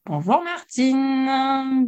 Bonjour Martine,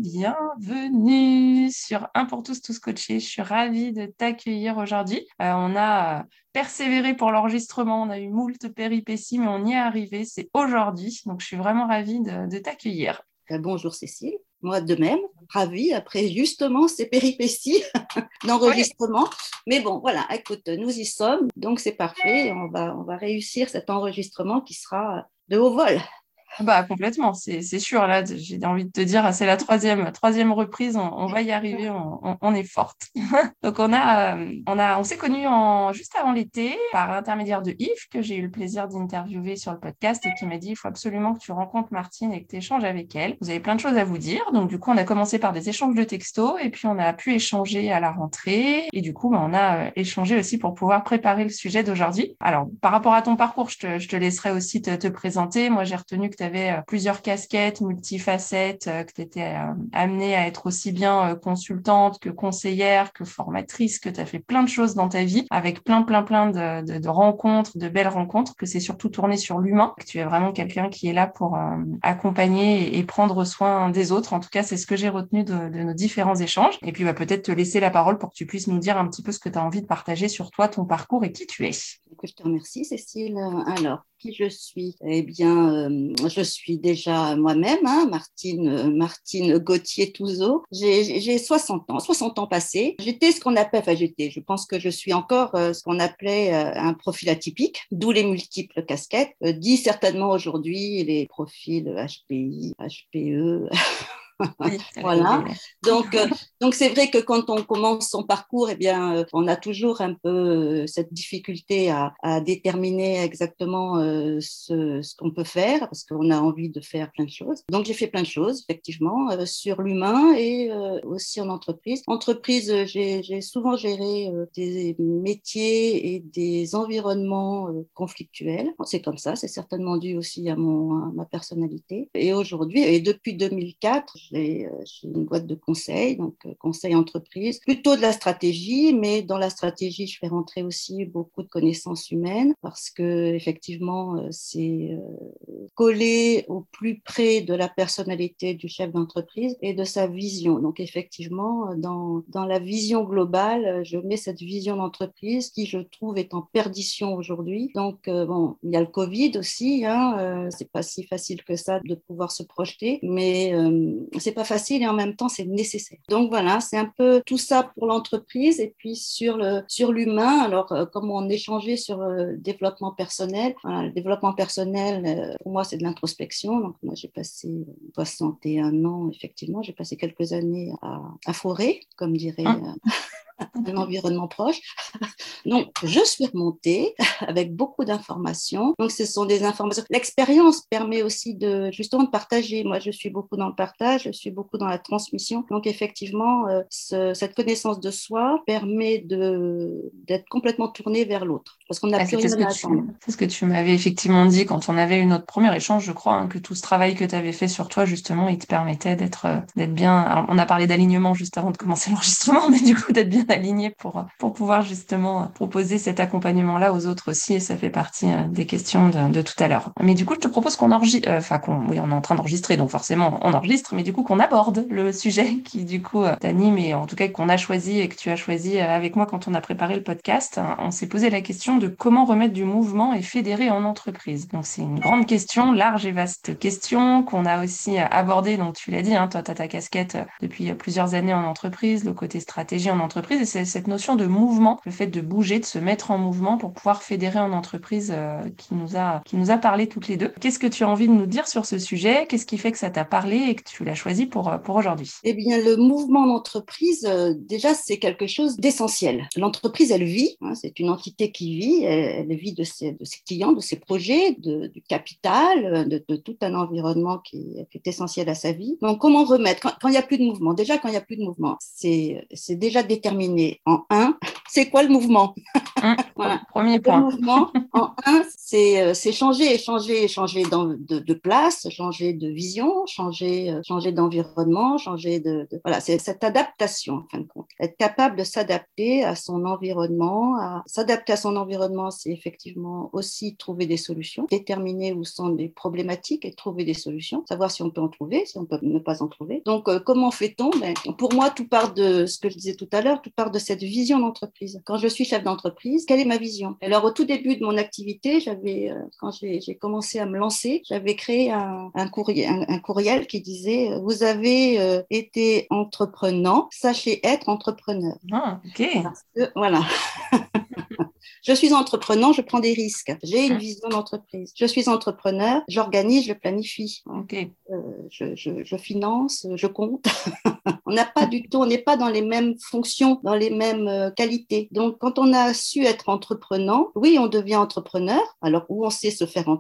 bienvenue sur Un pour tous, tous coachés. Je suis ravie de t'accueillir aujourd'hui. On a persévéré pour l'enregistrement, on a eu moult péripéties, mais on y est arrivé, c'est aujourd'hui. Donc je suis vraiment ravie de t'accueillir. Bonjour Cécile, moi de même, ravie après justement ces péripéties Oui. d'enregistrement. Mais bon, voilà, écoute, nous y sommes, donc c'est parfait. On va réussir cet enregistrement qui sera de haut vol. Bah complètement, c'est sûr. Là, j'ai envie de te dire, c'est la troisième reprise. On va y arriver. On est forte. Donc on s'est connus juste avant l'été par l'intermédiaire de Yves que j'ai eu le plaisir d'interviewer sur le podcast et qui m'a dit il faut absolument que tu rencontres Martine et que tu échanges avec elle. Vous avez plein de choses à vous dire. Donc du coup on a commencé par des échanges de textos et puis on a pu échanger à la rentrée et du coup on a échangé aussi pour pouvoir préparer le sujet d'aujourd'hui. Alors par rapport à ton parcours, je te laisserai aussi te présenter. Moi j'ai retenu que tu avais plusieurs casquettes, multifacettes, que tu étais amenée à être aussi bien consultante que conseillère, que formatrice, que tu as fait plein de choses dans ta vie, avec plein de rencontres, de belles rencontres, que c'est surtout tourné sur l'humain, que tu es vraiment quelqu'un qui est là pour accompagner et prendre soin des autres. En tout cas, c'est ce que j'ai retenu de nos différents échanges. Et puis, peut-être te laisser la parole pour que tu puisses nous dire un petit peu ce que tu as envie de partager sur toi, ton parcours et qui tu es. Je te remercie Cécile. Alors, qui je suis? Eh bien, je suis déjà moi-même, hein, Martine Gauthier-Touzeau. J'ai 60 ans passés. J'étais ce qu'on appelle, enfin je pense que je suis encore ce qu'on appelait un profil atypique, d'où les multiples casquettes. Dit certainement aujourd'hui les profils HPI, HPE. Oui, Voilà. Donc c'est vrai que quand on commence son parcours, eh bien, on a toujours un peu cette difficulté à déterminer exactement ce qu'on peut faire parce qu'on a envie de faire plein de choses. Donc j'ai fait plein de choses, effectivement, sur l'humain et aussi en entreprise. Entreprise, j'ai souvent géré des métiers et des environnements conflictuels. C'est comme ça, c'est certainement dû aussi à ma personnalité. Et aujourd'hui, et depuis 2004, j'ai une boîte de conseil, donc conseil entreprise, plutôt de la stratégie, mais dans la stratégie, je fais rentrer aussi beaucoup de connaissances humaines parce que effectivement, c'est collé au plus près de la personnalité du chef d'entreprise et de sa vision. Donc effectivement, dans la vision globale, je mets cette vision d'entreprise qui, je trouve, est en perdition aujourd'hui. Donc bon, il y a le Covid aussi, hein, c'est pas si facile que ça de pouvoir se projeter, mais c'est pas facile et en même temps c'est nécessaire. Donc voilà, c'est un peu tout ça pour l'entreprise et puis sur l'humain. Alors comme on échangeait sur le développement personnel, voilà, le développement personnel pour moi c'est de l'introspection. Donc moi j'ai passé 61 ans effectivement, j'ai passé quelques années à Forêt, comme dirait un environnement proche. Donc, je suis remontée avec beaucoup d'informations. Donc, ce sont des informations. L'expérience permet aussi justement de partager. Moi, je suis beaucoup dans le partage, je suis beaucoup dans la transmission. Donc, effectivement, cette connaissance de soi permet d'être complètement tourné vers l'autre parce qu'on n'a Ah, plus rien à attendre. c'est ce que tu m'avais effectivement dit quand on avait eu notre premier échange, je crois, hein, que tout ce travail que tu avais fait sur toi, justement, il te permettait d'être bien. Alors, on a parlé d'alignement juste avant de commencer l'enregistrement, mais du coup, d'être bien aligné pour pouvoir justement proposer cet accompagnement-là aux autres aussi. Et ça fait partie des questions de tout à l'heure. Mais du coup, je te propose qu'on enregistre, oui, on est en train d'enregistrer, donc forcément, on enregistre, mais du coup, qu'on aborde le sujet qui, du coup, t'anime et en tout cas qu'on a choisi et que tu as choisi avec moi quand on a préparé le podcast. On s'est posé la question de comment remettre du mouvement et fédérer en entreprise. Donc c'est une grande question, large et vaste question qu'on a aussi abordée. Donc tu l'as dit, hein, toi tu as ta casquette depuis plusieurs années en entreprise, le côté stratégie en entreprise et c'est cette notion de mouvement, le fait de bouger, de se mettre en mouvement pour pouvoir fédérer en entreprise qui nous a parlé toutes les deux. Qu'est-ce que tu as envie de nous dire sur ce sujet? Qu'est-ce qui fait que ça t'a parlé et que tu l'as choisi pour aujourd'hui? Eh bien, le mouvement d'entreprise, déjà, c'est quelque chose d'essentiel. L'entreprise, elle vit, hein, c'est une entité qui vit, elle vit de ses clients, de ses projets, du capital, de tout un environnement qui est essentiel à sa vie. Donc, comment remettre, quand il n'y a plus de mouvement, déjà, quand il n'y a plus de mouvement, c'est déjà déterminé en un, c'est quoi le mouvement? Voilà. Premier Le point. mouvement, en un, c'est changer, changer de place, changer de vision, changer d'environnement, voilà, c'est cette adaptation, en fin de compte. Être capable de s'adapter à son environnement. S'adapter à son environnement, c'est effectivement aussi trouver des solutions, déterminer où sont les problématiques et trouver des solutions, savoir si on peut en trouver, si on peut ne pas en trouver. Donc, comment fait-on? Pour moi, tout part de ce que je disais tout à l'heure, tout part de cette vision d'entreprise. Quand je suis chef d'entreprise, quelle est ma vision? Alors, au tout début de mon activité, quand j'ai commencé à me lancer, j'avais créé un courriel qui disait vous avez été entreprenant, sachez être entrepreneur. Ah, ok. Parce que, voilà. Je suis entrepreneur, je prends des risques. J'ai une vision d'entreprise. Je suis entrepreneur, j'organise, je planifie. Ok. Je finance, je compte. On n'est pas dans les mêmes fonctions, dans les mêmes qualités. Donc, quand on a su être entreprenant, oui, on devient entrepreneur. Alors, où on sait se faire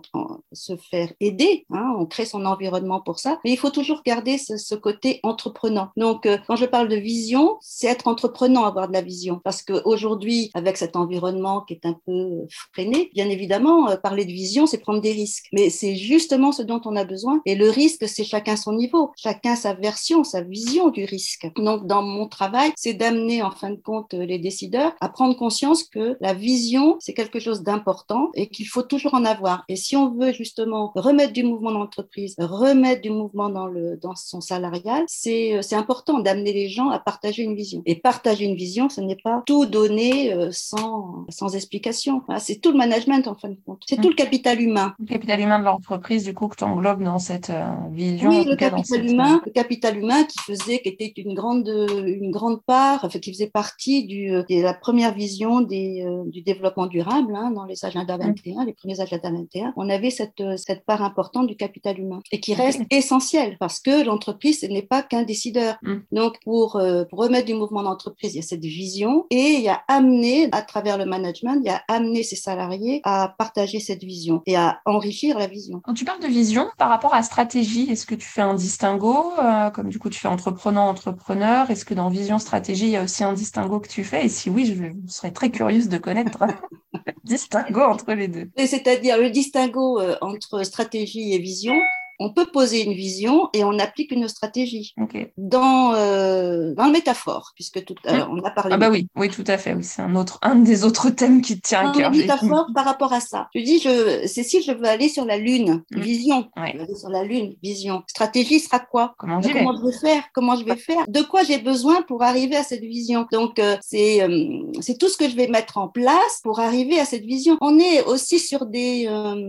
aider, hein, on crée son environnement pour ça. Mais il faut toujours garder ce côté entreprenant. Donc, quand je parle de vision, c'est être entreprenant, avoir de la vision. Parce qu'aujourd'hui, avec cet environnement qui est un peu freiné, bien évidemment, parler de vision, c'est prendre des risques. Mais c'est justement ce dont on a besoin. Et le risque, c'est chacun son niveau, chacun sa version, sa vision du risque. Donc, dans mon travail, c'est d'amener, en fin de compte, les décideurs à prendre conscience que la vision, c'est quelque chose d'important et qu'il faut toujours en avoir. Et si on veut justement remettre du mouvement dans l'entreprise, remettre du mouvement dans son salarial, c'est important d'amener les gens à partager une vision. Et partager une vision, ce n'est pas tout donner sans explication. Voilà, c'est tout le management, en fin de compte. C'est tout le capital humain. Le capital humain de l'entreprise, du coup, que tu englobes dans cette vision, Oui, en tout cas dans cette... le capital humain qui était une grande part, enfin, qui faisait partie de la première vision du développement durable, hein, dans les agendas 21, les premiers agendas 21. On avait cette part importante du capital humain et qui reste essentielle parce que l'entreprise, ce n'est pas qu'un décideur. Donc, pour remettre du mouvement d'entreprise, il y a cette vision et il y a amené, à travers le management, il y a amené ses salariés à partager cette vision et à enrichir la vision. Quand tu parles de vision, par rapport à stratégie, est-ce que tu fais un distinguo, comme du coup tu fais entrepreneur? Est-ce que dans vision, stratégie, il y a aussi un distinguo que tu fais? Et si oui, je serais très curieuse de connaître le distinguo entre les deux. C'est-à-dire le distinguo entre stratégie et vision. On peut poser une vision et on applique une stratégie. Okay. Dans le métaphore, puisque tout à l'heure, on a parlé. Ah bah oui, tout à fait. Oui, c'est un des autres thèmes qui te tient à cœur. Dans les métaphores par rapport à ça. Je dis, Cécile, je veux aller sur la Lune. Vision. Ouais. Je veux aller sur la Lune. Vision. Stratégie sera quoi? Comment je vais faire? Comment je vais faire? De quoi j'ai besoin pour arriver à cette vision? Donc, c'est tout ce que je vais mettre en place pour arriver à cette vision. On est aussi sur des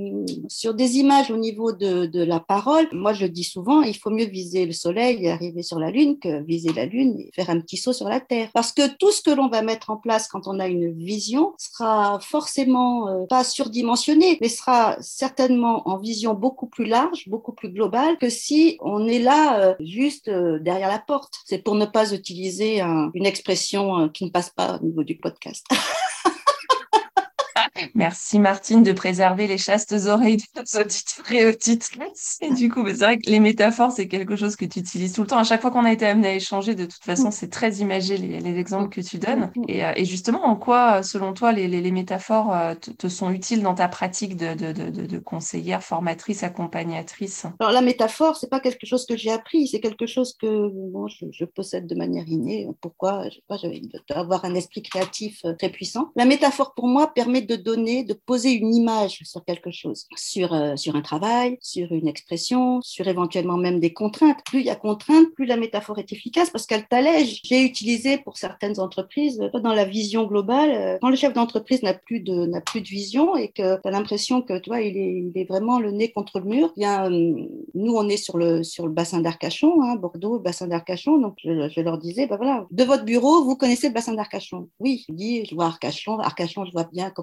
images au niveau de la parole. Moi, je dis souvent, il faut mieux viser le soleil et arriver sur la Lune que viser la Lune et faire un petit saut sur la Terre. Parce que tout ce que l'on va mettre en place quand on a une vision sera forcément pas surdimensionné, mais sera certainement en vision beaucoup plus large, beaucoup plus globale que si on est là juste derrière la porte. C'est pour ne pas utiliser une expression qui ne passe pas au niveau du podcast. Merci Martine de préserver les chastes oreilles de nos auditeurs et auditrices. Et du coup, c'est vrai que les métaphores, c'est quelque chose que tu utilises tout le temps. À chaque fois qu'on a été amené à échanger, de toute façon, c'est très imagé les exemples que tu donnes. Et justement, en quoi, selon toi, les métaphores te sont utiles dans ta pratique de conseillère, formatrice, accompagnatrice? Alors la métaphore, c'est pas quelque chose que j'ai appris, c'est quelque chose que je possède de manière innée. Pourquoi? Je sais pas, je dois avoir un esprit créatif très puissant. La métaphore, pour moi, permet de poser une image sur quelque chose, sur un travail, sur une expression, sur éventuellement même des contraintes. Plus il y a contraintes, plus la métaphore est efficace parce qu'elle t'allège. J'ai utilisé pour certaines entreprises, dans la vision globale, quand le chef d'entreprise n'a plus de vision et que tu as l'impression que toi, il est vraiment le nez contre le mur, bien, nous, on est sur le bassin d'Arcachon, hein, Bordeaux, bassin d'Arcachon. Donc, je leur disais, voilà, de votre bureau, vous connaissez le bassin d'Arcachon? Oui, je vois Arcachon, je vois bien comment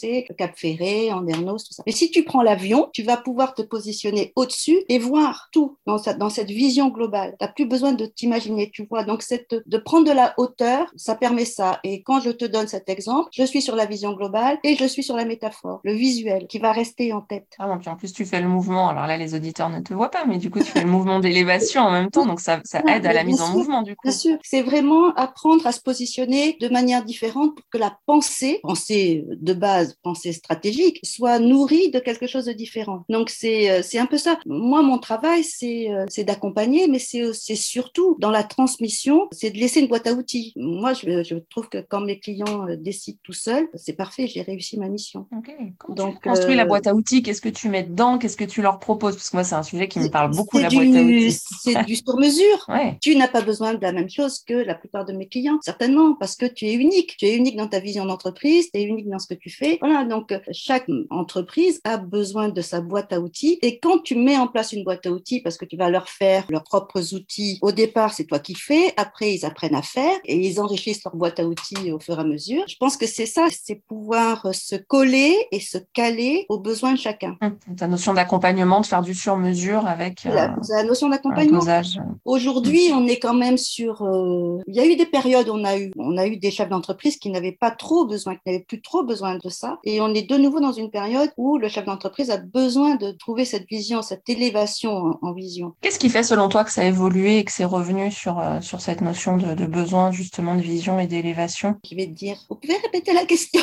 c'est Cap Ferré, Andernos, tout ça. Mais si tu prends l'avion, tu vas pouvoir te positionner au-dessus et voir tout dans cette vision globale. Tu n'as plus besoin de t'imaginer, tu vois. Donc, de prendre de la hauteur, ça permet ça. Et quand je te donne cet exemple, je suis sur la vision globale et je suis sur la métaphore, le visuel qui va rester en tête. Ah bon, puis en plus, tu fais le mouvement. Alors là, les auditeurs ne te voient pas, mais du coup, tu fais le mouvement d'élévation en même temps. Donc, ça aide à Mais la mise en mouvement, du bien coup. sûr, c'est vraiment apprendre à se positionner de manière différente pour que la pensée de base, pensée stratégique, soit nourrie de quelque chose de différent. Donc, c'est un peu ça. Moi, mon travail, c'est d'accompagner, mais c'est surtout dans la transmission, c'est de laisser une boîte à outils. Moi, je trouve que quand mes clients décident tout seuls, c'est parfait, j'ai réussi ma mission. Ok. Comment tu Donc, construis la boîte à outils? Qu'est-ce que tu mets dedans? Qu'est-ce que tu leur proposes? Parce que moi, c'est un sujet qui me parle beaucoup, C'est la boîte à outils. du sur-mesure. Ouais. Tu n'as pas besoin de la même chose que la plupart de mes clients, certainement, parce que tu es unique. Tu es unique dans ta vision d'entreprise, tu es unique dans ce que tu fais. Voilà, donc chaque entreprise a besoin de sa boîte à outils. Et quand tu mets en place une boîte à outils, parce que tu vas leur faire leurs propres outils, au départ, c'est toi qui fais, après, ils apprennent à faire et ils enrichissent leur boîte à outils au fur et à mesure. Je pense que c'est ça, c'est pouvoir se coller et se caler aux besoins de chacun. Ta notion d'accompagnement, de faire du sur-mesure avec C'est la notion un d'accompagnement. dosage. Aujourd'hui, on est quand même sur. Il y a eu des périodes où on a eu des chefs d'entreprise qui n'avaient pas trop besoin, qui n'avaient plus trop besoin de ça. Et on est de nouveau dans une période où le chef d'entreprise a besoin de trouver cette vision, cette élévation en vision. Qu'est-ce qui fait, selon toi, que ça a évolué et que c'est revenu sur cette notion de besoin, justement, de vision et d'élévation? Je vais te dire, vous pouvez répéter la question?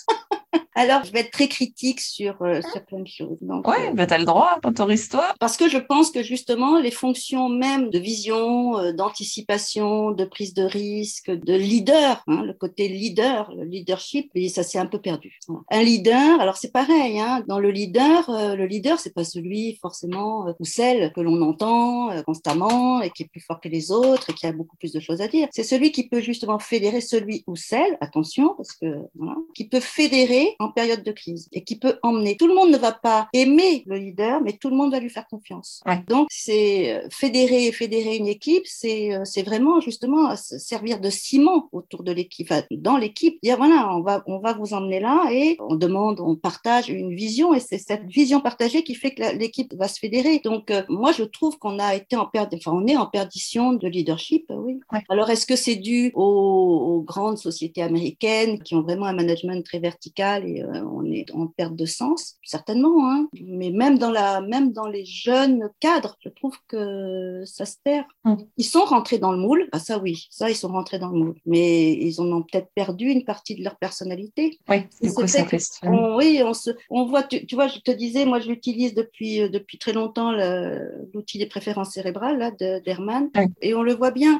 Alors, je vais être très critique sur plein de choses. Donc, Ouais, bah t'as le droit, autorise-toi. parce que je pense que justement, les fonctions même de vision, d'anticipation, de prise de risque, de leader, hein, le côté leader, le leadership, et ça s'est un peu perdu. Voilà. Un leader, alors c'est pareil, hein, dans le leader, c'est pas celui forcément ou celle que l'on entend constamment et qui est plus fort que les autres et qui a beaucoup plus de choses à dire. C'est celui qui peut justement fédérer celui ou celle, attention, parce que voilà, qui peut fédérer en période de crise et qui peut emmener. Tout le monde ne va pas aimer le leader, mais tout le monde va lui faire confiance. Ouais. Donc, c'est fédérer une équipe, c'est vraiment justement servir de ciment autour de l'équipe, enfin, dans l'équipe, dire voilà, on va vous emmener là et on partage une vision et c'est cette vision partagée qui fait que l'équipe va se fédérer. Donc, moi, je trouve qu'on a été on est en perdition de leadership, oui. Ouais. Alors, est-ce que c'est dû aux grandes sociétés américaines qui ont vraiment un management très vertical et on est en perte de sens? Certainement, hein. Mais même dans les jeunes cadres, je trouve que ça se perd. Ils sont rentrés dans le moule, ah ça oui, ça ils sont rentrés dans le moule, mais ils en ont peut-être perdu une partie de leur personnalité. Oui, du coup, ça questionne. Oui, on voit, tu vois, je te disais, moi je l'utilise depuis très longtemps, l'outil des préférences cérébrales là, d'Herman, Oui. et on le voit bien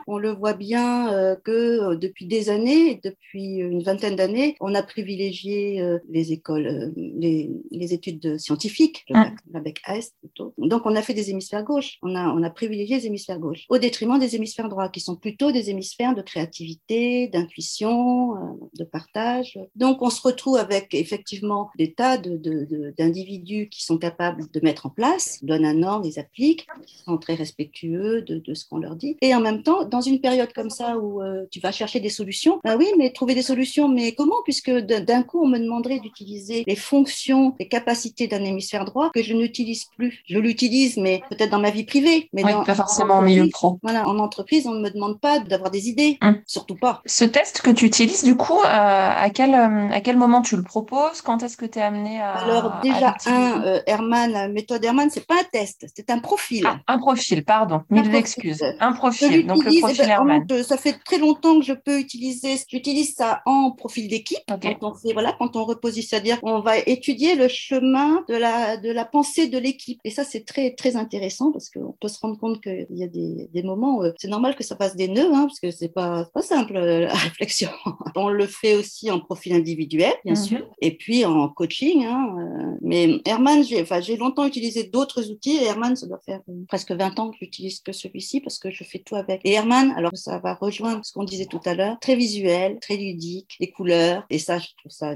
que depuis des années, depuis une vingtaine d'années, on a privilégié les écoles, les études scientifiques, la BEC Est plutôt. Donc on a fait des hémisphères gauche, on a privilégié les hémisphères gauche au détriment des hémisphères droits qui sont plutôt des hémisphères de créativité, d'intuition, de partage. Donc on se retrouve avec effectivement des tas d'individus qui sont capables de mettre en place, donnent un ordre, ils appliquent, qui sont très respectueux de ce qu'on leur dit. Et en même temps, dans une période comme ça où tu vas chercher des solutions, oui, mais trouver des solutions, mais comment? Puisque d'un coup, on me demanderait d'utiliser les fonctions, les capacités d'un hémisphère droit que je n'utilise plus. Je l'utilise, mais peut-être dans ma vie privée. Mais oui, pas forcément en milieu pro. Voilà, en entreprise, on ne me demande pas d'avoir des idées, surtout pas. Ce test que tu utilises, du coup, à quel moment tu le proposes? Quand est-ce que tu es amené Alors à déjà, l'utiliser? Herman, la méthode Herman, c'est pas un test, c'est un profil. Ah, un profil, pardon, mille excuses. Un Je profil, donc le l'utilise, profil Herman. ça fait très longtemps que j'utilise ça en profil d'équipe. Okay. Quand on repositionne, c'est-à-dire qu'on va étudier le chemin de la pensée de l'équipe. Et ça, c'est très, très intéressant parce qu'on peut se rendre compte qu'il y a des moments où c'est normal que ça passe des nœuds, hein, parce que c'est pas simple, la réflexion. On le fait aussi en profil individuel, bien sûr, et puis en coaching, hein, mais Herman, j'ai longtemps utilisé d'autres outils et Herman, ça doit faire presque 20 ans que j'utilise que celui-ci parce que je fais tout avec. Et Herman, alors ça va rejoindre ce qu'on disait tout à l'heure, très visuel, très ludique, les couleurs, et ça, je trouve ça génial.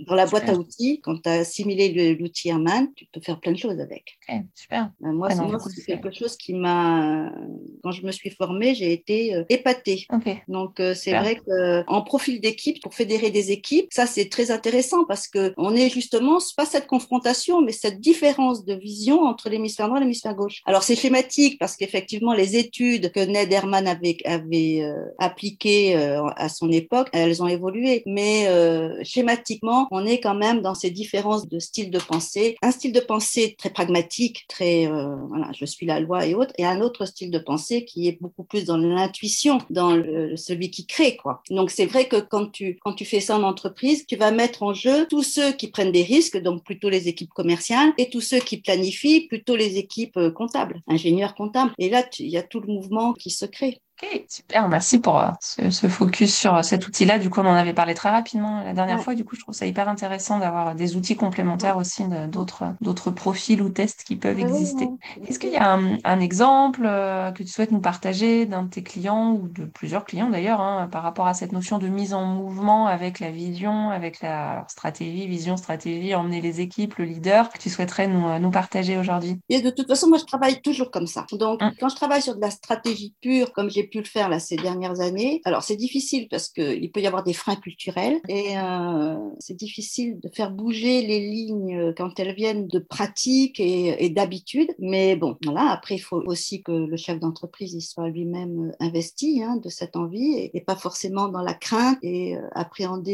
Dans la boîte super. à outils, quand tu as assimilé l'outil Herman, tu peux faire plein de choses avec. Ok, super. Moi, Ouais, donc, du coup, c'est quelque chose qui m'a... Quand je me suis formée, j'ai été épatée. Ok, Donc, c'est super. vrai qu'en profil d'équipe, pour fédérer des équipes, ça, c'est très intéressant parce qu'on est justement, pas cette confrontation, mais cette différence de vision entre l'hémisphère droit et l'hémisphère gauche. Alors, c'est schématique parce qu'effectivement, les études que Ned Herman avait appliquées à son époque, elles ont évolué. Mais schématiquement, on est quand même dans ces différences de style de pensée. Un style de pensée très pragmatique, très, voilà, je suis la loi et autres, et un autre style de pensée qui est beaucoup plus dans l'intuition, dans celui qui crée, quoi. Donc, c'est vrai que quand tu fais ça en entreprise, tu vas mettre en jeu tous ceux qui prennent des risques, donc plutôt les équipes commerciales, et tous ceux qui planifient, plutôt les équipes comptables, ingénieurs comptables. Et là, il y a tout le mouvement qui se crée. Ok, super, merci pour ce focus sur cet outil-là. Du coup, on en avait parlé très rapidement la dernière Ouais. fois. Du coup, je trouve ça hyper intéressant d'avoir des outils complémentaires aussi d'autres profils ou tests qui peuvent Ouais, ouais, exister. ouais. Est-ce qu'il y a un exemple que tu souhaites nous partager d'un de tes clients ou de plusieurs clients d'ailleurs, hein, par rapport à cette notion de mise en mouvement avec la vision, avec la alors, stratégie, vision, stratégie, emmener les équipes, le leader, que tu souhaiterais nous partager aujourd'hui? Et de toute façon, moi, je travaille toujours comme ça. Donc, Hum, quand je travaille sur de la stratégie pure, comme j'ai pu le faire là ces dernières années, alors c'est difficile parce qu'il peut y avoir des freins culturels et c'est difficile de faire bouger les lignes quand elles viennent de pratique et d'habitude. Mais bon, voilà, après, il faut aussi que le chef d'entreprise il soit lui-même investi de cette envie et pas forcément dans la crainte et appréhender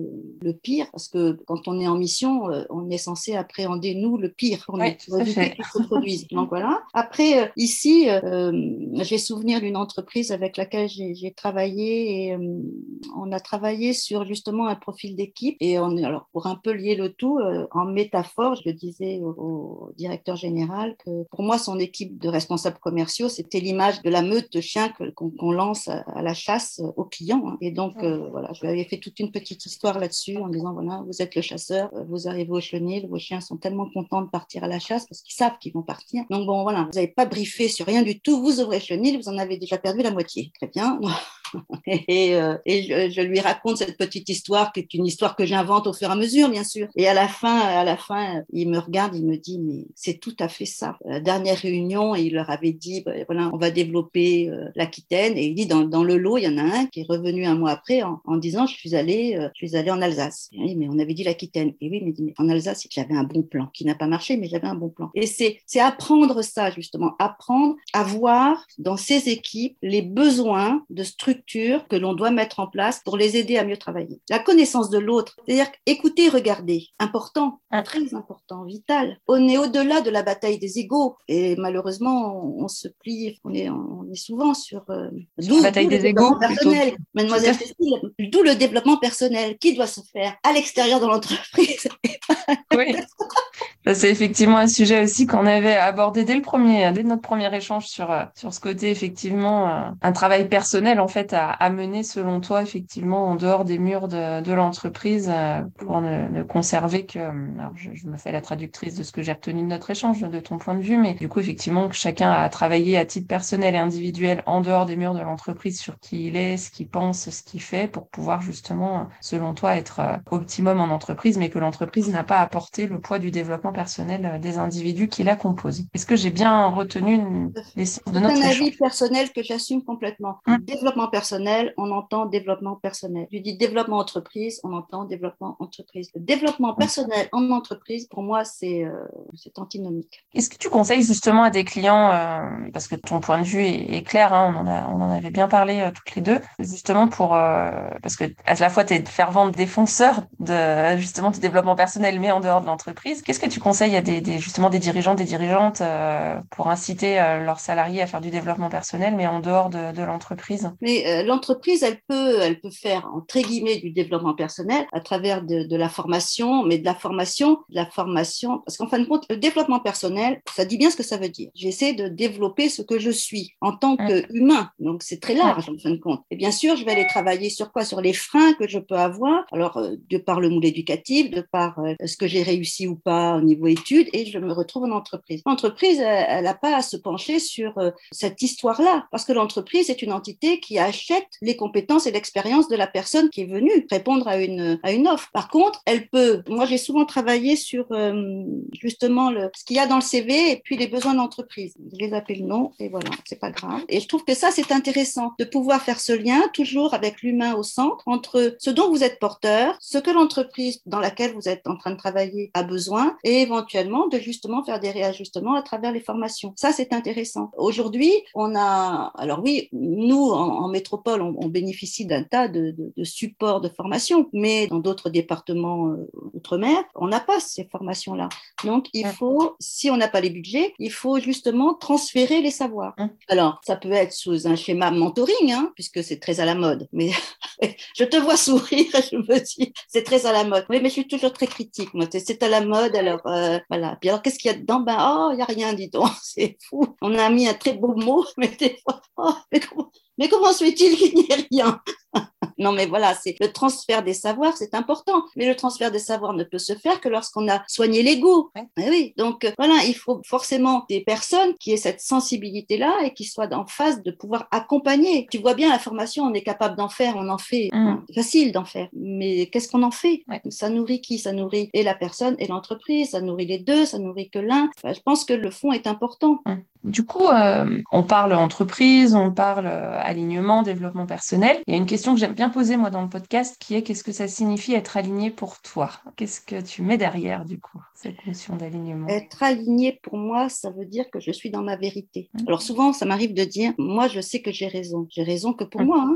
le pire parce que quand on est en mission, on est censé appréhender, nous, le pire pour nous, oui, pour tout à éviter fait. qu'il se produise. Donc voilà. Après, ici, j'ai souvenir d'une entreprise avec laquelle j'ai travaillé et on a travaillé sur justement un profil d'équipe. Et alors, pour un peu lier le tout, en métaphore, je le disais au directeur général que pour moi, son équipe de responsables commerciaux, c'était l'image de la meute de chiens qu'on lance à la chasse aux clients. Et donc, voilà, je lui avais fait toute une petite histoire là-dessus en disant, voilà, vous êtes le chasseur, vous arrivez au chenil, vos chiens sont tellement contents de partir à la chasse parce qu'ils savent qu'ils vont partir. Donc bon, voilà, vous n'avez pas briefé sur rien du tout, vous ouvrez le chenil, vous en avez déjà perdu la moitié. Très bien. Et je lui raconte cette petite histoire qui est une histoire que j'invente au fur et à mesure, bien sûr. Et à la fin, il me regarde, il me dit, mais c'est tout à fait ça. La dernière réunion, il leur avait dit, voilà, on va développer l'Aquitaine. Et il dit, dans le lot, il y en a un qui est revenu un mois après en disant, je suis allé en Alsace. Et oui, mais on avait dit l'Aquitaine. Et oui, mais en Alsace, j'avais un bon plan qui n'a pas marché, mais j'avais un bon plan. Et c'est apprendre ça, justement, apprendre à voir dans ces équipes les besoins de structure que l'on doit mettre en place pour les aider à mieux travailler. La connaissance de l'autre, c'est-à-dire écouter, regarder, important, très important, vital. On est au-delà de la bataille des égaux et malheureusement, on se plie, on est souvent sur Sur la bataille le des égaux, développement plutôt. personnel. Tout à Mademoiselle fait. Cécile, d'où le développement personnel qui doit se faire à l'extérieur de l'entreprise. Oui. Ça, c'est effectivement un sujet aussi qu'on avait abordé dès notre premier échange sur ce côté, effectivement, un travail personnel, en fait, à mener, selon toi, effectivement, en dehors des murs de l'entreprise, pour ne conserver que, alors, je me fais la traductrice de ce que j'ai retenu de notre échange, de ton point de vue, mais du coup, effectivement, que chacun a travaillé à titre personnel et individuel en dehors des murs de l'entreprise sur qui il est, ce qu'il pense, ce qu'il fait, pour pouvoir, justement, selon toi, être optimum en entreprise, mais que l'entreprise n'a pas apporté le poids du développement personnel des individus qui la composent. Est-ce que j'ai bien retenu l'essence de C'est un notre avis échange? personnel que j'assume complètement. Développement personnel, on entend développement personnel. Je dis développement entreprise, on entend développement entreprise. Le développement personnel en entreprise, pour moi, c'est antinomique. Est-ce que tu conseilles justement à des clients, parce que ton point de vue est clair, hein, on en avait bien parlé toutes les deux, justement parce que à la fois tu es fervent défenseur justement du développement personnel, mais en dehors de l'entreprise. Qu'est-ce que tu conseilles à justement des dirigeants, des dirigeantes pour inciter leurs salariés à faire du développement personnel, mais en dehors de l'entreprise? Mais l'entreprise, elle peut faire, entre guillemets, du développement personnel à travers de la formation, mais de la formation, parce qu'en fin de compte, le développement personnel, ça dit bien ce que ça veut dire. J'essaie de développer ce que je suis en tant qu'humain. Donc, c'est très large, en fin de compte. Et bien sûr, je vais aller travailler sur quoi? Sur les freins que je peux avoir. Alors, de par le moule éducatif, de par ce que j'ai réussi ou pas au niveau études, et je me retrouve en entreprise. L'entreprise, elle n'a pas à se pencher sur cette histoire-là, parce que l'entreprise est une entité qui achète les compétences et l'expérience de la personne qui est venue répondre à une offre. Par contre, elle peut, moi j'ai souvent travaillé sur justement ce qu'il y a dans le CV et puis les besoins d'entreprise. Je les appelle non et voilà, c'est pas grave. Et je trouve que ça c'est intéressant de pouvoir faire ce lien toujours avec l'humain au centre entre ce dont vous êtes porteur, ce que l'entreprise dans laquelle vous êtes en train de travailler a besoin et éventuellement de justement faire des réajustements à travers les formations. Ça c'est intéressant. Aujourd'hui, on a, alors oui, nous en métropole, on bénéficie d'un tas de supports de formation, mais dans d'autres départements outre-mer, on n'a pas ces formations-là. Donc, il faut, si on n'a pas les budgets, il faut justement transférer les savoirs. Alors, ça peut être sous un schéma mentoring, hein, puisque c'est très à la mode. Mais je te vois sourire et je me dis, c'est très à la mode. Oui, mais je suis toujours très critique. Moi, c'est à la mode, alors voilà. Puis alors, qu'est-ce qu'il y a dedans? Ben, oh, il n'y a rien, dis donc. C'est fou. On a mis un très beau mot, mais des fois, oh, mais comment se fait-il qu'il n'y ait rien? Non, mais voilà, c'est le transfert des savoirs, c'est important. Mais le transfert des savoirs ne peut se faire que lorsqu'on a soigné l'ego. Eh oui, donc voilà, il faut forcément des personnes qui aient cette sensibilité-là et qui soient en phase de pouvoir accompagner. Tu vois bien, la formation, on est capable d'en faire, on en fait. C'est facile d'en faire. Mais qu'est-ce qu'on en fait? Ça nourrit qui? Ça nourrit et la personne et l'entreprise, ça nourrit les deux, ça nourrit que l'un. Je pense que le fond est important. Du coup, on parle entreprise, on parle alignement, développement personnel. Il y a une question que j'aime bien poser, moi, dans le podcast, qui est qu'est-ce que ça signifie être aligné pour toi? Qu'est-ce que tu mets derrière, du coup, cette notion d'alignement? Être aligné, pour moi, ça veut dire que je suis dans ma vérité. Alors souvent, ça m'arrive de dire, moi, je sais que j'ai raison. J'ai raison que pour moi, hein.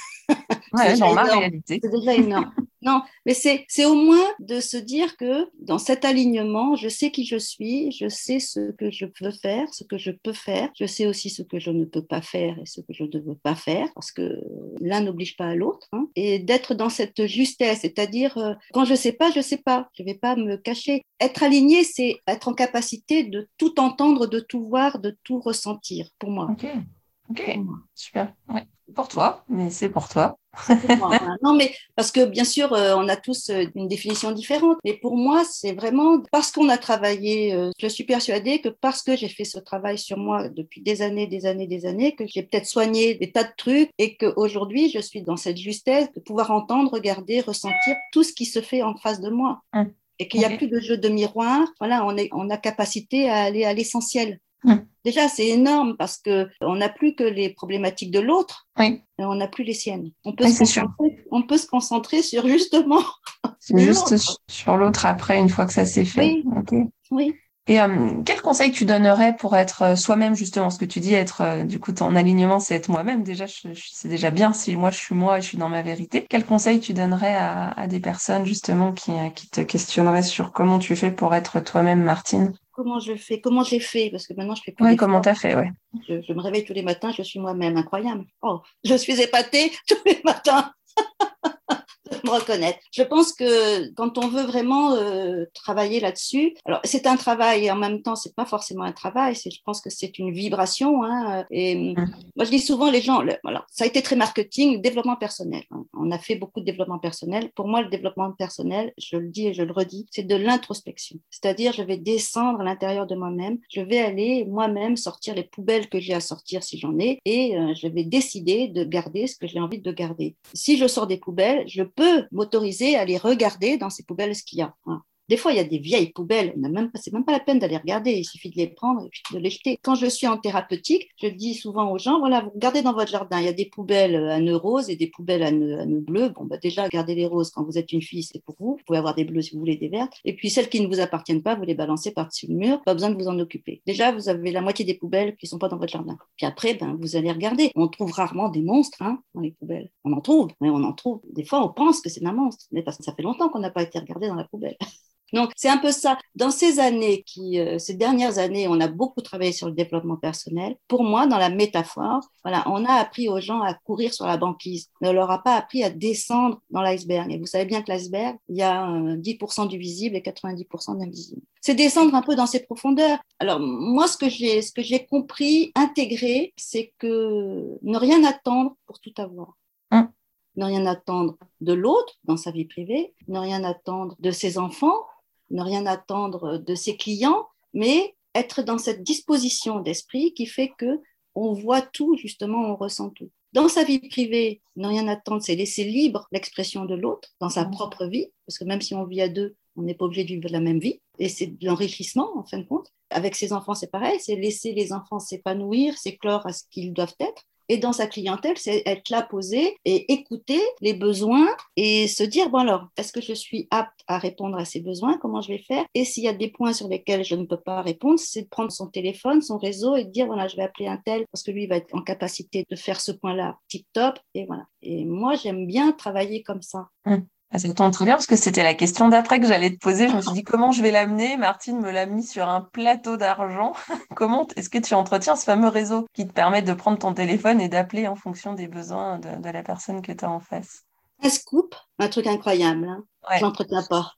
Ouais, dans ma réalité. C'est déjà énorme. Non, mais c'est au moins de se dire que dans cet alignement, je sais qui je suis, je sais ce que je veux faire, ce que je peux faire, je sais aussi ce que je ne peux pas faire et ce que je ne veux pas faire, parce que l'un n'oblige pas à l'autre, hein, et d'être dans cette justesse, c'est-à-dire quand je sais pas, je sais pas, je vais pas me cacher. Être aligné, c'est être en capacité de tout entendre, de tout voir, de tout ressentir, pour moi. Ok, super. Ouais. Pour toi, mais c'est pour toi. C'est pour moi. Voilà. Non, mais parce que bien sûr, on a tous une définition différente. Mais pour moi, c'est vraiment parce qu'on a travaillé. Je suis persuadée que parce que j'ai fait ce travail sur moi depuis des années, que j'ai peut-être soigné des tas de trucs et qu'aujourd'hui, je suis dans cette justesse de pouvoir entendre, regarder, ressentir tout ce qui se fait en face de moi. Et qu'il n'y a plus de jeu de miroir. Voilà, on a capacité à aller à l'essentiel. Déjà, c'est énorme parce qu'on n'a plus que les problématiques de l'autre, et on n'a plus les siennes. On peut se concentrer sur justement juste sur l'autre après, une fois que ça s'est fait. Oui. Et quel conseil tu donnerais pour être soi-même, justement, ce que tu dis, être du coup ton alignement, c'est être moi-même. Déjà, c'est déjà bien si moi je suis moi et je suis dans ma vérité. Quel conseil tu donnerais à des personnes justement qui te questionneraient sur comment tu fais pour être toi-même, Martine? Comment j'ai fait, parce que maintenant je fais plus Oui, d'efforts. comment t'as fait, ouais. Je me réveille tous les matins, je suis moi-même, incroyable. Oh, je suis épatée tous les matins. Me reconnaître. Je pense que quand on veut vraiment travailler là-dessus, alors c'est un travail et en même temps c'est pas forcément un travail, je pense que c'est une vibration, hein, et moi je dis souvent les gens, alors ça a été très marketing, développement personnel, hein. On a fait beaucoup de développement personnel. Pour moi le développement personnel, je le dis et je le redis, c'est de l'introspection, c'est-à-dire je vais descendre à l'intérieur de moi-même, je vais aller moi-même sortir les poubelles que j'ai à sortir si j'en ai et je vais décider de garder ce que j'ai envie de garder. Si je sors des poubelles, je peux m'autoriser à aller regarder dans ces poubelles ce qu'il y a. Voilà. Des fois, il y a des vieilles poubelles, c'est même pas la peine d'aller regarder, il suffit de les prendre et puis de les jeter. Quand je suis en thérapeutique, je dis souvent aux gens, voilà, vous regardez dans votre jardin, il y a des poubelles à nœuds roses et des poubelles à nœuds bleus. Bon, bah déjà, gardez les roses quand vous êtes une fille, c'est pour vous. Vous pouvez avoir des bleus si vous voulez, des vertes. Et puis celles qui ne vous appartiennent pas, vous les balancez par-dessus le mur, pas besoin de vous en occuper. Déjà, vous avez la moitié des poubelles qui ne sont pas dans votre jardin. Puis après, vous allez regarder. On trouve rarement des monstres dans les poubelles. On en trouve, mais on en trouve. Des fois, on pense que c'est un monstre, mais parce que ça fait longtemps qu'on n'a pas été regardé dans la poubelle. Donc, c'est un peu ça. Dans ces dernières années, on a beaucoup travaillé sur le développement personnel. Pour moi, dans la métaphore, voilà, on a appris aux gens à courir sur la banquise. On ne leur a pas appris à descendre dans l'iceberg. Et vous savez bien que l'iceberg, il y a 10% du visible et 90% de l'invisible. C'est descendre un peu dans ces profondeurs. Alors, moi, ce que j'ai compris, intégré, c'est que ne rien attendre pour tout avoir. Ne rien attendre de l'autre dans sa vie privée, ne rien attendre de ses enfants, ne rien attendre de ses clients, mais être dans cette disposition d'esprit qui fait que on voit tout, justement, on ressent tout. Dans sa vie privée, ne rien attendre, c'est laisser libre l'expression de l'autre dans sa propre vie, parce que même si on vit à deux, on n'est pas obligé de vivre la même vie, et c'est de l'enrichissement, en fin de compte. Avec ses enfants, c'est pareil, c'est laisser les enfants s'épanouir, s'éclore à ce qu'ils doivent être. Et dans sa clientèle, c'est être là, posé et écouter les besoins et se dire, bon alors, est-ce que je suis apte à répondre à ces besoins? Comment je vais faire? Et s'il y a des points sur lesquels je ne peux pas répondre, c'est de prendre son téléphone, son réseau et de dire, voilà, je vais appeler un tel parce que lui va être en capacité de faire ce point-là tip top. Et voilà. Et moi, j'aime bien travailler comme ça. Ça tombe très bien parce que c'était la question d'après que j'allais te poser. Je me suis dit comment je vais l'amener. Martine me l'a mis sur un plateau d'argent. Comment est-ce que tu entretiens ce fameux réseau qui te permet de prendre ton téléphone et d'appeler en fonction des besoins de la personne que tu as en face? Un scoop, un truc incroyable. Hein. Ouais, Je n'entretiens pas.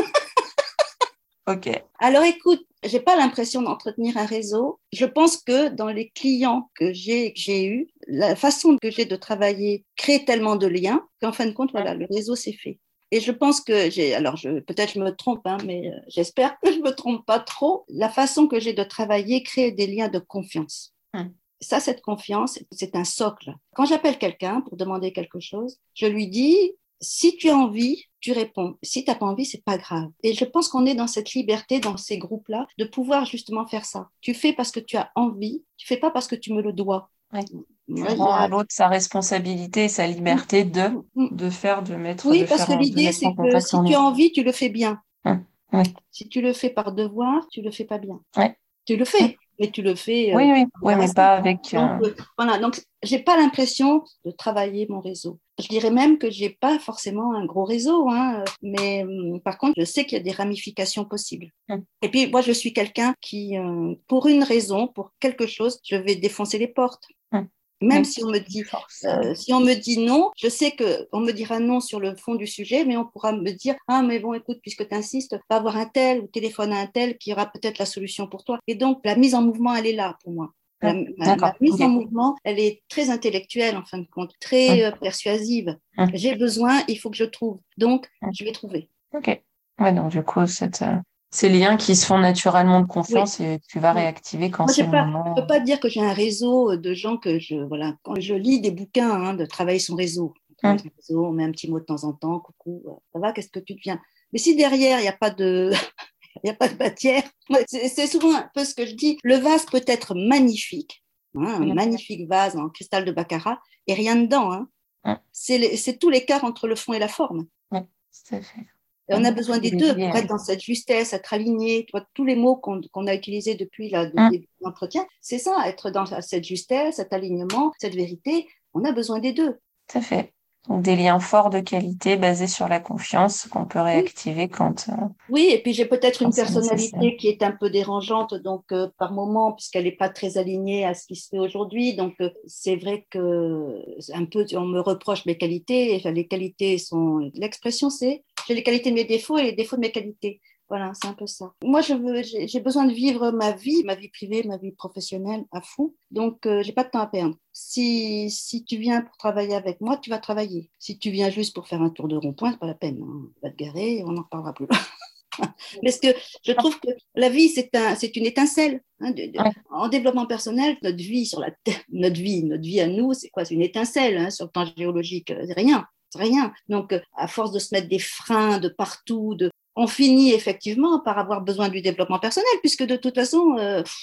ok. Alors écoute, j'ai pas l'impression d'entretenir un réseau. Je pense que dans les clients que j'ai eus, la façon que j'ai de travailler crée tellement de liens qu'en fin de compte, voilà, le réseau s'est fait. Et je pense que peut-être je me trompe, hein, mais j'espère que je me trompe pas trop. La façon que j'ai de travailler crée des liens de confiance. Ça, cette confiance, c'est un socle. Quand j'appelle quelqu'un pour demander quelque chose, je lui dis, si tu as envie, tu réponds. Si tu n'as pas envie, c'est pas grave. Et je pense qu'on est dans cette liberté, dans ces groupes-là, de pouvoir justement faire ça. Tu fais parce que tu as envie, tu fais pas parce que tu me le dois. Ouais. Tu Moi, rends à l'autre sa responsabilité et sa liberté de faire, Oui, parce que de l'idée, mettre en c'est que contact si en tu lui. as envie, tu le fais bien. Oui. Si tu le fais par devoir, tu le fais pas bien. Ouais. Tu le fais, mais tu le fais Oui, oui, oui, mais embarrassé. pas avec. Donc, voilà. Donc, j'ai pas l'impression de travailler mon réseau. Je dirais même que j'ai pas forcément un gros réseau, hein, mais par contre, je sais qu'il y a des ramifications possibles. Et puis, moi, je suis quelqu'un qui, pour une raison, pour quelque chose, je vais défoncer les portes. Même Oui, si on me dit, force. si on me dit non, je sais que on me dira non sur le fond du sujet, mais on pourra me dire, ah, mais bon, écoute, puisque tu insistes, va voir un tel ou téléphone à un tel qui aura peut-être la solution pour toi. Et donc, la mise en mouvement, elle est là pour moi. Ma D'accord. mise Ok. en mouvement, elle est très intellectuelle, en fin de compte, très persuasive. J'ai besoin, il faut que je trouve. Donc, je vais trouver. Ok. Ouais, donc du coup, ces liens qui se font naturellement de Oui. confiance et tu vas Oui. réactiver quand Moi, c'est le je peux moment. pas dire que j'ai un réseau de gens voilà, quand je lis des bouquins, hein, de travailler son réseau. On travaille son réseau, on met un petit mot de temps en temps, coucou, ça va, qu'est-ce que tu deviens? Mais si derrière, il n'y a pas de, il y a pas de matière, c'est souvent un peu ce que je dis, le vase peut être magnifique, hein, un magnifique vase en cristal de Baccarat, et rien dedans, hein. C'est tout l'écart entre le fond et la forme. Oui, tout à fait. Et on a besoin des deux Privilégié, pour être dans cette justesse, être aligné. Tu vois, tous les mots qu'on a utilisés depuis le début de l'entretien, c'est ça, être dans cette justesse, cet alignement, cette vérité. On a besoin des deux. tout à fait. Donc des liens forts de qualité basés sur la confiance qu'on peut Oui, réactiver oui, et puis j'ai peut-être quand une c'est nécessaire. personnalité qui est un peu dérangeante, donc par moment, puisqu'elle n'est pas très alignée à ce qui se fait aujourd'hui. Donc c'est vrai que un peu, on me reproche mes qualités. Et les qualités sont, l'expression c'est, j'ai les qualités de mes défauts et les défauts de mes qualités. Voilà, c'est un peu ça. Moi, j'ai besoin de vivre ma vie privée, ma vie professionnelle à fond. Donc, j'ai pas de temps à perdre. Si tu viens pour travailler avec moi, tu vas travailler. Si tu viens juste pour faire un tour de rond-point, c'est pas la peine. Hein. Tu vas te garer et on n'en reparlera plus. Parce que je trouve que la vie, c'est une étincelle. Hein, Ouais, en développement personnel, notre vie sur la Terre, notre vie à nous, c'est quoi? C'est une étincelle hein, sur le plan géologique. C'est rien. C'est rien. Donc, à force de se mettre des freins de partout, on finit effectivement par avoir besoin du développement personnel, puisque de toute façon,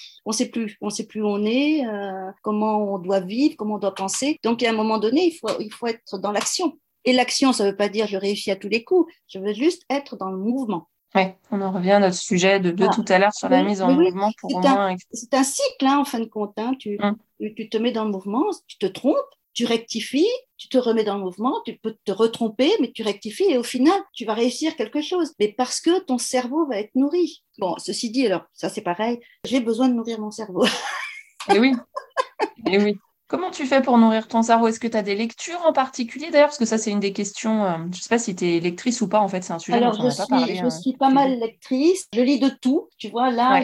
on sait plus où on est, comment on doit vivre, comment on doit penser. Donc, à un moment donné, il faut être dans l'action. Et l'action, ça ne veut pas dire je réussis à tous les coups. Je veux juste être dans le mouvement. ouais. On en revient à notre sujet de Voilà. tout à l'heure sur la Oui, mise en oui, oui. mouvement pour au moins. C'est un cycle, hein, en fin de compte. Hein. Tu te mets dans le mouvement, tu te trompes, tu rectifies, tu te remets dans le mouvement, tu peux te retromper, mais tu rectifies et au final, tu vas réussir quelque chose. Mais parce que ton cerveau va être nourri. Bon, ceci dit, alors, ça c'est pareil, j'ai besoin de nourrir mon cerveau. Et oui, et oui. Comment tu fais pour nourrir ton cerveau? Est-ce que tu as des lectures en particulier d'ailleurs? Parce que ça, c'est une des questions. Je ne sais pas si tu es lectrice ou pas, en fait, c'est un sujet dont Alors, on n'a pas parlé je suis pas toutes les deux. mal lectrice. Je lis de tout. Tu vois, là, Ouais.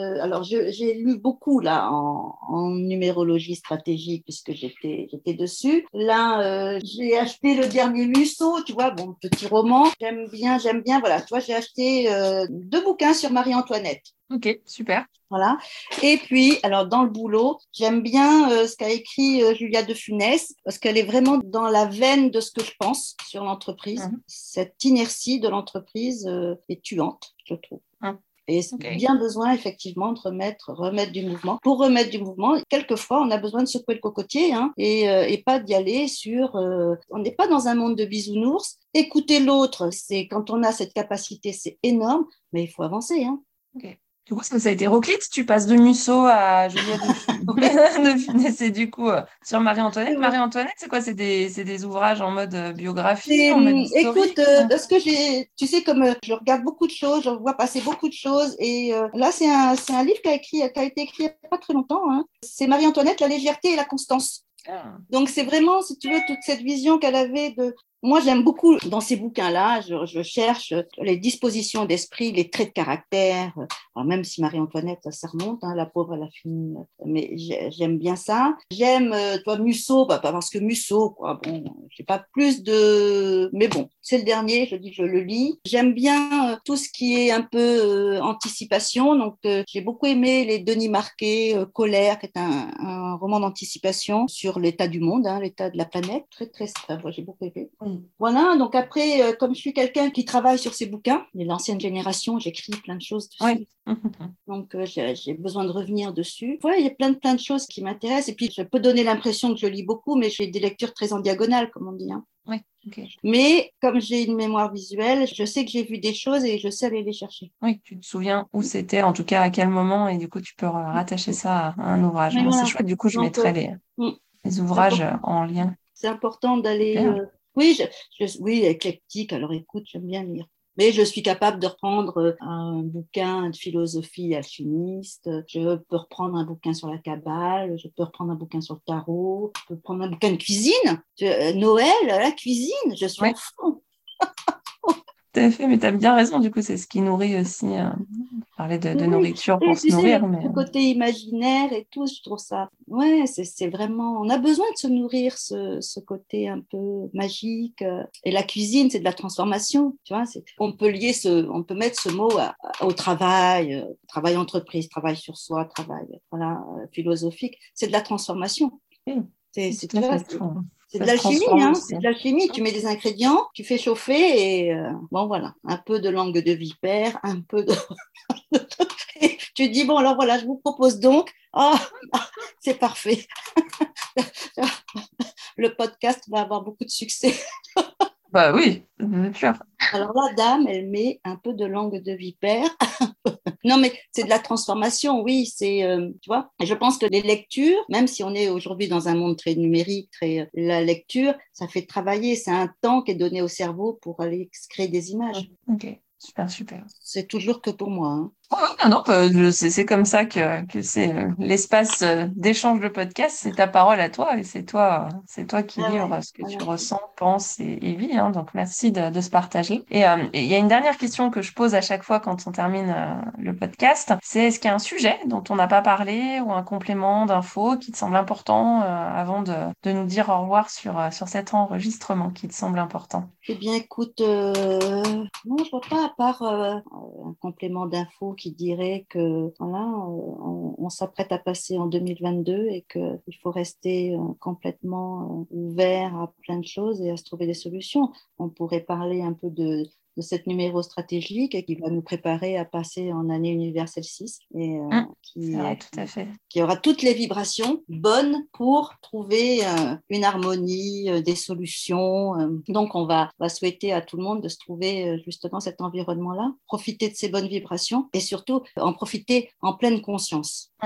j'ai lu beaucoup là en numérologie stratégique puisque j'étais dessus. Là, j'ai acheté le dernier Musso. Tu vois, bon, petit roman. J'aime bien. Voilà, tu vois, j'ai acheté 2 bouquins sur Marie-Antoinette. Ok, super. Voilà. Et puis, alors dans le boulot, j'aime bien ce qu'a écrit Julia de Funès, parce qu'elle est vraiment dans la veine de ce que je pense sur l'entreprise. Mhm. Cette inertie de l'entreprise est tuante, je trouve. Mhm. Et Ok. bien besoin, effectivement, de remettre du mouvement. Pour remettre du mouvement, quelquefois, on a besoin de secouer le cocotier et pas d'y aller sur... on n'est pas dans un monde de bisounours. Écouter l'autre, c'est quand on a cette capacité, c'est énorme, mais il faut avancer. Hein. Ok. Du coup, ça a été hétéroclite. Tu passes de Musso à Julia de Funès et du coup, sur Marie-Antoinette. Marie-Antoinette, c'est quoi? C'est des ouvrages en mode biographie, en mode Écoute, historique? de ce que tu sais, comme je regarde beaucoup de choses, je vois passer beaucoup de choses, et là, c'est un livre qui a été écrit il n'y a pas très longtemps. Hein. C'est Marie-Antoinette, la légèreté et la constance. Ah. Donc, c'est vraiment, si tu veux, toute cette vision qu'elle avait de... Moi, j'aime beaucoup dans ces bouquins-là, je cherche les dispositions d'esprit, les traits de caractère. Alors, même si Marie-Antoinette, ça remonte, hein, la pauvre, elle a fini. Mais j'aime bien ça. J'aime, toi, Musso, bah, parce que Musso, quoi, bon, j'ai pas plus de... Mais bon, c'est le dernier, je dis, je le lis. J'aime bien tout ce qui est un peu anticipation. Donc, j'ai beaucoup aimé les Denis Marquet, Colère, qui est un roman d'anticipation sur l'état du monde, hein, l'état de la planète. Très, très, moi, j'ai beaucoup aimé. Voilà, donc après, comme je suis quelqu'un qui travaille sur ces bouquins, de l'ancienne génération, j'écris plein de choses Oui. dessus. Donc, j'ai besoin de revenir dessus. Ouais, il y a plein de choses qui m'intéressent. Et puis, je peux donner l'impression que je lis beaucoup, mais j'ai des lectures très en diagonale, comme on dit. Hein. Oui, ok. Mais comme j'ai une mémoire visuelle, je sais que j'ai vu des choses et je sais aller les chercher. Oui, tu te souviens où c'était, en tout cas à quel moment, et du coup, tu peux rattacher ça à un ouvrage. Mais Bon, c'est voilà. chouette, du coup, je Donc, mettrai mm, les c'est ouvrages important. en lien. C'est important d'aller. Super. Oui, oui, éclectique. Alors écoute, j'aime bien lire. Mais je suis capable de reprendre un bouquin de philosophie alchimiste. Je peux reprendre un bouquin sur la Kabbale. Je peux reprendre un bouquin sur le tarot. Je peux prendre un bouquin de cuisine. Noël, la cuisine. Je suis Oui, en fond. tout à fait, mais tu as bien raison, du coup, c'est ce qui nourrit aussi. Parler de Oui, nourriture pour et se tu sais, nourrir, mais le côté imaginaire et tout, je trouve ça. Ouais, c'est vraiment. On a besoin de se nourrir ce côté un peu magique. Et la cuisine, c'est de la transformation. Tu vois, on peut mettre ce mot au travail, travail entreprise, travail sur soi, travail voilà, philosophique. C'est de la transformation. oui, Tu tout à vois, fait. c'est de Ça se l'alchimie, transforme hein, aussi. c'est de l'alchimie. Tu mets des ingrédients, tu fais chauffer et bon voilà, un peu de langue de vipère, un peu de et tu dis, bon, alors voilà, je vous propose donc, oh, c'est parfait. Le podcast va avoir beaucoup de succès. Bah oui, bien sûr. Alors la dame, elle met un peu de langue de vipère. Non, mais c'est de la transformation, oui. Tu vois, et je pense que les lectures, même si on est aujourd'hui dans un monde très numérique, la lecture, ça fait travailler. C'est un temps qui est donné au cerveau pour aller créer des images. Ok, super, super. C'est toujours que pour moi. Hein. Oh, non, non, c'est comme ça que c'est l'espace d'échange de podcast, c'est ta parole à toi et c'est toi qui Ah ouais, livres ce que tu voilà. ressens, penses et vis. Hein, donc merci de se partager. Et il y a une dernière question que je pose à chaque fois quand on termine le podcast, c'est est-ce qu'il y a un sujet dont on n'a pas parlé ou un complément d'info qui te semble important avant de nous dire au revoir sur cet enregistrement qui te semble important? Eh bien, écoute, non, je vois pas, à part un complément d'info qui dirait que voilà, on s'apprête à passer en 2022 et qu'il faut rester complètement ouvert à plein de choses et à se trouver des solutions. On pourrait parler un peu de cette numéro stratégique et qui va nous préparer à passer en année universelle 6 et C'est vrai, tout à fait. qui aura toutes les vibrations bonnes pour trouver une harmonie, des solutions. Donc, va souhaiter à tout le monde de se trouver justement cet environnement-là, profiter de ces bonnes vibrations et surtout en profiter en pleine conscience. Ouais.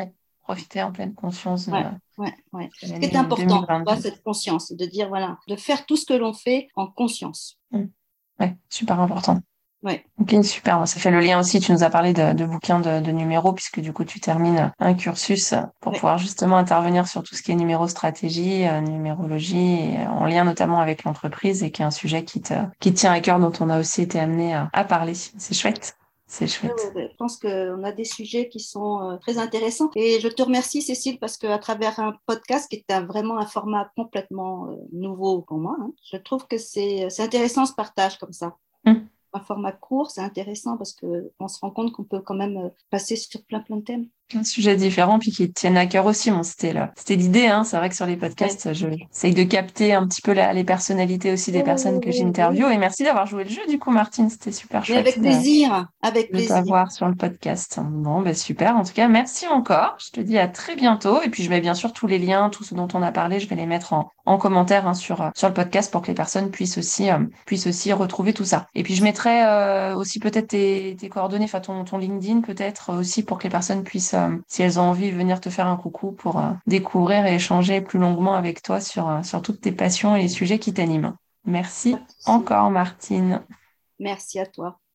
profiter en pleine conscience Ouais, de ouais, ouais. Ce qui est l'année important, tu vois, 2022. cette conscience, de dire, voilà, de faire tout ce que l'on fait en conscience. Ouais, super important. Ouais, Ok, super. Ça fait le lien aussi. Tu nous as parlé de bouquins de numéros, puisque du coup, tu termines un cursus pour ouais. pouvoir justement intervenir sur tout ce qui est numérostratégie, numérologie, et, en lien notamment avec l'entreprise, et qui est un sujet qui te tient à cœur, dont on a aussi été amené à parler. C'est chouette. C'est Ouais, ouais, chouette. ouais. Je pense qu'on a des sujets qui sont très intéressants. Et je te remercie, Cécile, parce qu'à travers un podcast qui est vraiment un format complètement nouveau pour moi, hein, je trouve que c'est intéressant ce partage comme ça. Hum. Un format court, c'est intéressant parce qu'on se rend compte qu'on peut quand même passer sur plein de thèmes. Un sujet différent puis qui te tiennent à cœur aussi. Bon, c'était l'idée, hein. C'est vrai que sur les Ouais. podcasts, j'essaye de capter un petit peu les personnalités aussi des Oui, oui, personnes que oui, oui, j'interviewe. oui. Et merci d'avoir joué le jeu, du coup, Martine. C'était super Mais chouette avec plaisir, avec de plaisir. t'avoir sur le podcast. Bon, ben super. En tout cas, merci encore. Je te dis à très bientôt. Et puis, je mets bien sûr tous les liens, tout ce dont on a parlé, je vais les mettre en commentaire, hein, sur le podcast pour que les personnes puissent aussi retrouver tout ça. Et puis, je mettrai aussi peut-être tes coordonnées, enfin ton LinkedIn peut-être aussi pour que les personnes puissent, si elles ont envie, venir te faire un coucou pour découvrir et échanger plus longuement avec toi sur toutes tes passions et les sujets qui t'animent. Pas Merci de souci. encore, Martine. Merci à toi.